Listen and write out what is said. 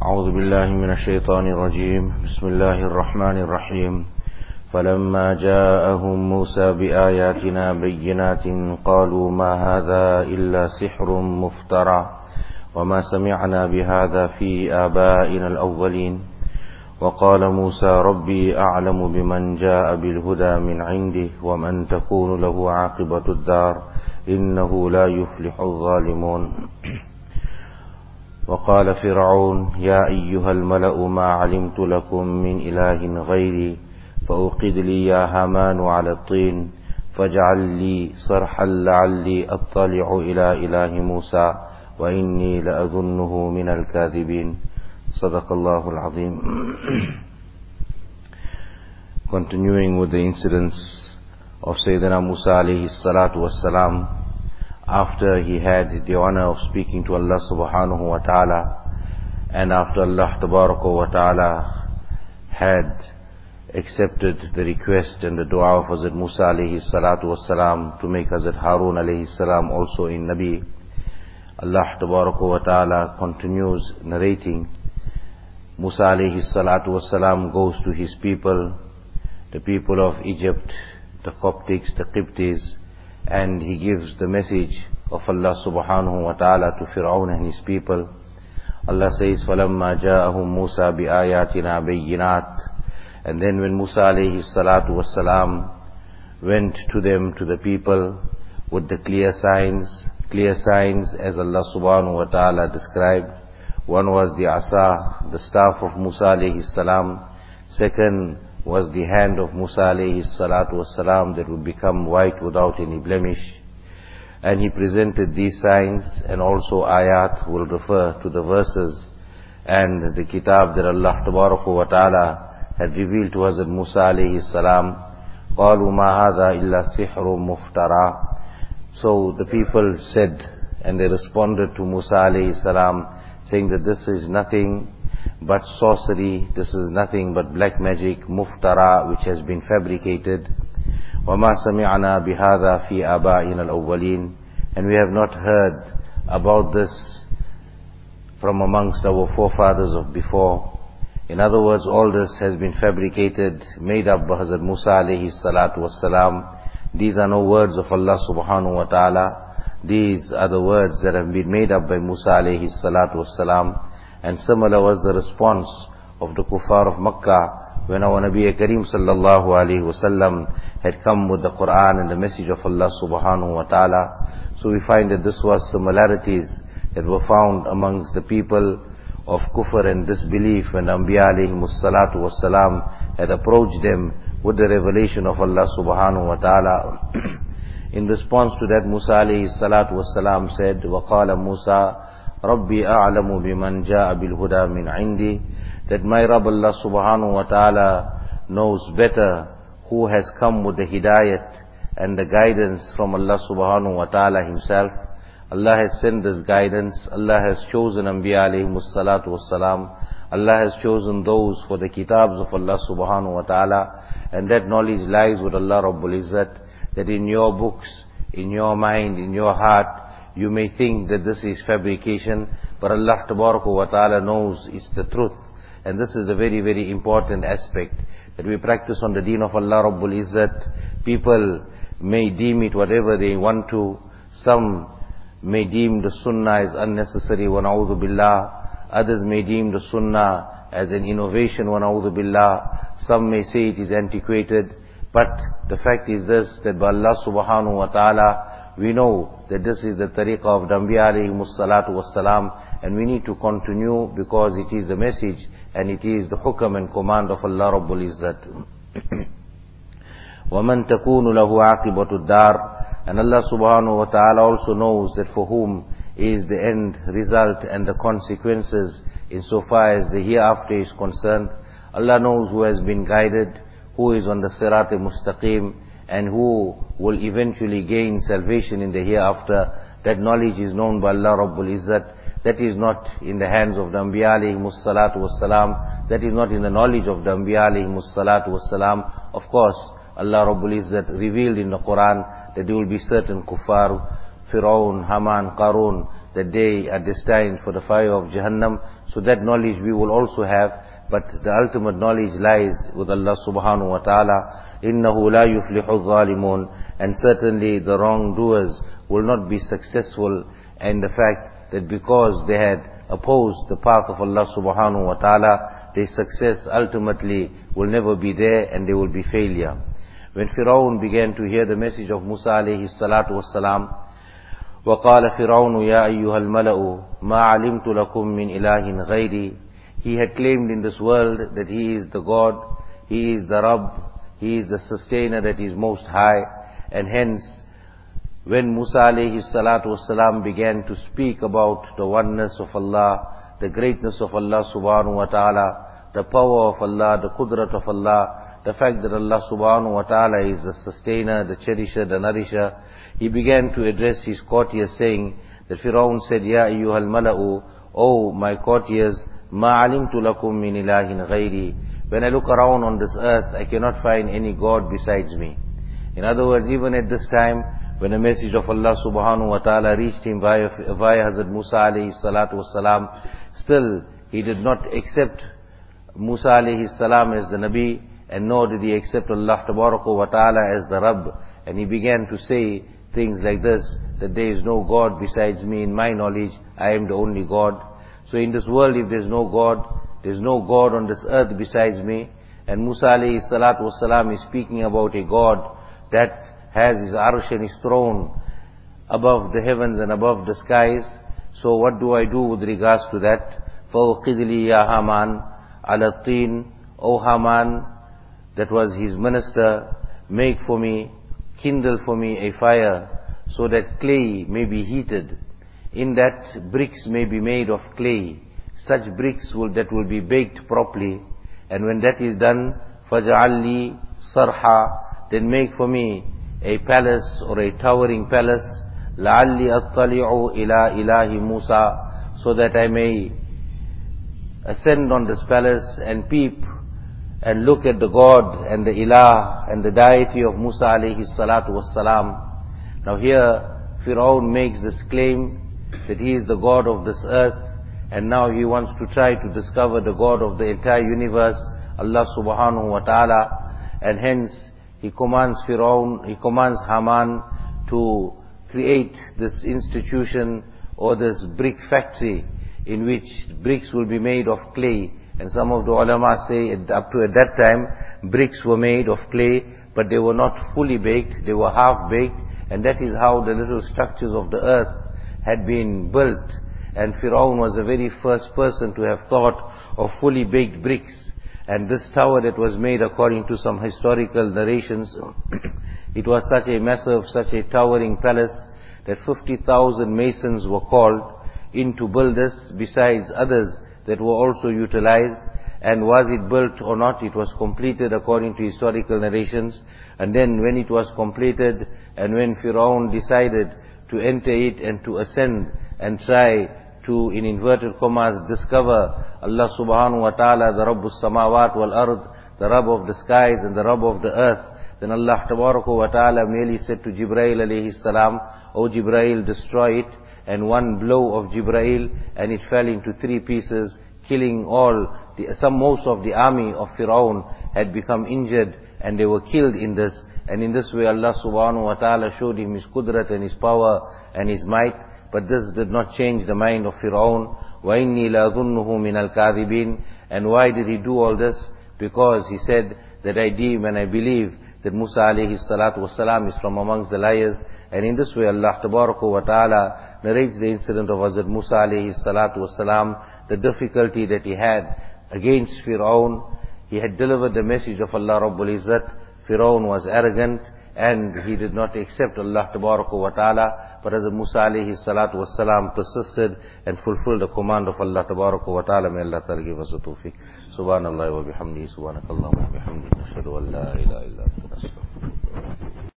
أعوذ بالله من الشيطان الرجيم بسم الله الرحمن الرحيم فلما جاءهم موسى بآياتنا بينات قالوا ما هذا إلا سحر مفترى وما سمعنا بهذا في آبائنا الأولين وقال موسى ربي أعلم بمن جاء بالهدى من عنده ومن تكون له عاقبة الدار إنه لا يفلح الظالمون وقال فرعون يا أيها الملأ ما علمت لكم من إله غيري فأوقد لي يا هامان على الطين فاجعل لي صرحا لعلي أطلع إلى إله موسى وإني لأظنه من الكاذبين صدق الله العظيم. Continuing with the incidents of Sayyidina Musa alayhi salatu wassalam, after he had the honor of speaking to Allah subhanahu wa ta'ala, and after Allah tabaraka wa ta'ala had accepted the request and the dua of Hazrat Musa alayhi salatu wassalam to make Hazrat Harun alayhi salam also in Nabi, Allah tabaraka wa ta'ala continues narrating. Musa alayhi salatu wassalam goes to his people, the people of Egypt, the Coptics, the Qibtis, and he gives the message of Allah subhanahu wa ta'ala to Fir'aun and his people. Allah says, فَلَمَّا جَاءَهُمْ مُوسَى بِآيَاتِنَا بَيِّنَاتٍ. And then when Musa alayhi salatu wassalam went to them, to the people, with the clear signs as Allah subhanahu wa ta'ala described. One was the asa, the staff of Musa alayhi salam. Second was the hand of Musa alayhi salatu wassalam that would become white without any blemish. And he presented these signs, and also ayat will refer to the verses and the kitab that Allah tabaraka wa ta'ala had revealed to Hazrat Musa alayhi salam. قَالُوا مَا هَذَا إِلَّا سِحْرٌ مُفْتَرَى. So the people said, and they responded to Musa alayhi salam, saying that this is nothing but sorcery, this is nothing but black magic, muftara, which has been fabricated. وَمَا سَمِعْنَا بِهَذَا فِي آبَائِنَا الْأَوَّلِينَ. And we have not heard about this from amongst our forefathers of before. In other words, all this has been fabricated, made up by Hazrat Musa alayhi salatu wassalam. These are no words of Allah subhanahu wa ta'ala. These are the words that have been made up by Musa alayhi salatu wassalam. And similar was the response of the kuffar of Makkah when our Nabi Kareem sallallahu alayhi wasallam had come with the Quran and the message of Allah subhanahu wa ta'ala. So we find that this was similarities that were found amongst the people of kufr and disbelief when Anbiya alayhi salatu wassalam had approached them with the revelation of Allah subhanahu wa ta'ala. In response to that, Musa alayhi salatu wassalam said, وَقَالَ مُوسَى رَبِّي أَعْلَمُ بِمَنْ جَاءَ بِالْهُدَى مِنْ عِنْدِي. That my Rabb Allah subhanahu wa ta'ala knows better who has come with the hidayat and the guidance from Allah subhanahu wa ta'ala himself. Allah has sent this guidance. Allah has chosen Anbiya alayhi salatu wassalam. Allah has chosen those for the kitabs of Allah subhanahu wa ta'ala. And that knowledge lies with Allah Rabbul Izzat, that in your books, in your mind, in your heart, you may think that this is fabrication, but Allah tabaraka wa ta'ala knows it's the truth. And this is a very, very important aspect that we practice on the deen of Allah Rabbul Izzat. People may deem it whatever they want to. Some may deem the sunnah as unnecessary, wa na'udhu billah. Others may deem the sunnah as an innovation, wa na'udhu billah. Some may say it is antiquated. But the fact is this, that by Allah subhanahu wa ta'ala, we know that this is the tariqah of the Anbiya alayhi salatu wassalam, and we need to continue because it is the message and it is the hukam and command of Allah Rabbul Izzat. وَمَن تَكُونُ لَهُ عَاقِبَةُ الدَّارِ. And Allah subhanahu wa ta'ala also knows that for whom is the end result and the consequences insofar as the hereafter is concerned. Allah knows who has been guided, who is on the sirat mustaqim, and who will eventually gain salvation in the hereafter. That knowledge is known by Allah Rabbul Izzat. That is not in the hands of the Anbiya alayhi salatu wassalam. That is not in the knowledge of the Anbiya alayhi salatu wassalam. Of course, Allah Rabbul Izzat revealed in the Quran that there will be certain kuffar, Fir'aun, Haman, Qarun, that they are destined for the fire of Jahannam. So that knowledge we will also have, but the ultimate knowledge lies with Allah subhanahu wa ta'ala. إِنَّهُ لَا يُفْلِحُ الظَّالِمُونَ. And certainly the wrongdoers will not be successful, and the fact that because they had opposed the path of Allah subhanahu wa ta'ala, their success ultimately will never be there, and there will be failure. When Firaun began to hear the message of Musa alayhi salatu wassalam, وَقَالَ فِرْعَوْنُ يَا أَيُّهَا الْمَلَأُ مَا عَلِمْتُ لَكُم مِّنْ إِلَٰهٍ غَيْرِي. He had claimed in this world that he is the God, he is the Rabb, he is the sustainer that is most high. And hence, when Musa alayhi salatu wassalam began to speak about the oneness of Allah, the greatness of Allah subhanahu wa ta'ala, the power of Allah, the qudrat of Allah, the fact that Allah subhanahu wa ta'ala is the sustainer, the cherisher, the nourisher, he began to address his courtiers, saying that Firaun said, Ya ayyuhal mala'u, O my courtiers, ma alimtu lakum min ilahin ghayri. When I look around on this earth, I cannot find any God besides me. In other words, even at this time, when the message of Allah subhanahu wa ta'ala reached him via Hazrat Musa alayhi salatu wassalam, still he did not accept Musa alayhi salam as the Nabi, and nor did he accept Allah tabaraka wa ta'ala as the Rabb. And he began to say things like this, that there is no God besides me. In my knowledge, I am the only God. So in this world, if there's no God on this earth besides me. And Musa alayhi salatu wasalam is speaking about a God that has his arsh and his throne above the heavens and above the skies. So what do I do with regards to that? فَوْقِدْ لِي يَا Haman عَلَى الطِّينِ. O Haman, that was his minister, make for me, kindle for me a fire, so that clay may be heated. In that bricks may be made of clay, such bricks that will be baked properly. And when that is done, فَجَعَلْ لِي صَرْحًا, then make for me a palace or a towering palace, لَعَلِّي أَطَّلِعُ إِلَىٰ إِلَٰهِ مُوسَى, so that I may ascend on this palace and peep and look at the God and the Ilah and the deity of Musa alayhi salatu wassalam. Now here, Firaun makes this claim that he is the God of this earth, and now he wants to try to discover the God of the entire universe, Allah subhanahu wa ta'ala, and hence he commands Haman to create this institution or this brick factory in which bricks will be made of clay. And some of the ulama say up to at that time, bricks were made of clay, but they were not fully baked, they were half baked, and that is how the little structures of the earth had been built. And Firaun was the very first person to have thought of fully baked bricks. And this tower that was made, according to some historical narrations, it was such a massive, such a towering palace that 50,000 masons were called in to build this, besides others that were also utilized. And was it built or not, it was completed according to historical narrations. And then when it was completed, and when Firaun decided to enter it and to ascend and try to, in inverted commas, discover Allah subhanahu wa ta'ala, the Rabbus samawat wal ard, the Rabb of the skies and the Rabb of the earth, then Allah tabaraka wa ta'ala merely said to Jibrail alayhi salam, O Jibrail, destroy it. And one blow of Jibrail, and it fell into 3 pieces, killing most of the army of Firaun had become injured, and they were killed in this. And in this way Allah subhanahu wa ta'ala showed him his qudrat and his power and his might. But this did not change the mind of Firaun. وَإِنِّي لَأَظُنُّهُ مِنَ الْكَاذِبِينَ. And why did he do all this? Because he said that I deem and I believe that Musa alayhi salatu wasalam is from amongst the liars. And in this way Allah tabaraka wa ta'ala narrates the incident of Hazrat Musa alayhi salatu wasalam, the difficulty that he had against Firaun. He had delivered the message of Allah Rabbul Izzat. Firaun was arrogant and he did not accept Allah tabaraka wa ta'ala. But Hazrat Musa alayhi salatu wasalam persisted and fulfilled the command of Allah tabaraka wa ta'ala. May Allah ta'ala give us the tawfiq. Subhanallah wa bihamdihi, subhanakallah wa bihamdihi, nashhadu an la ilaha illa anta, nastaghfiruka.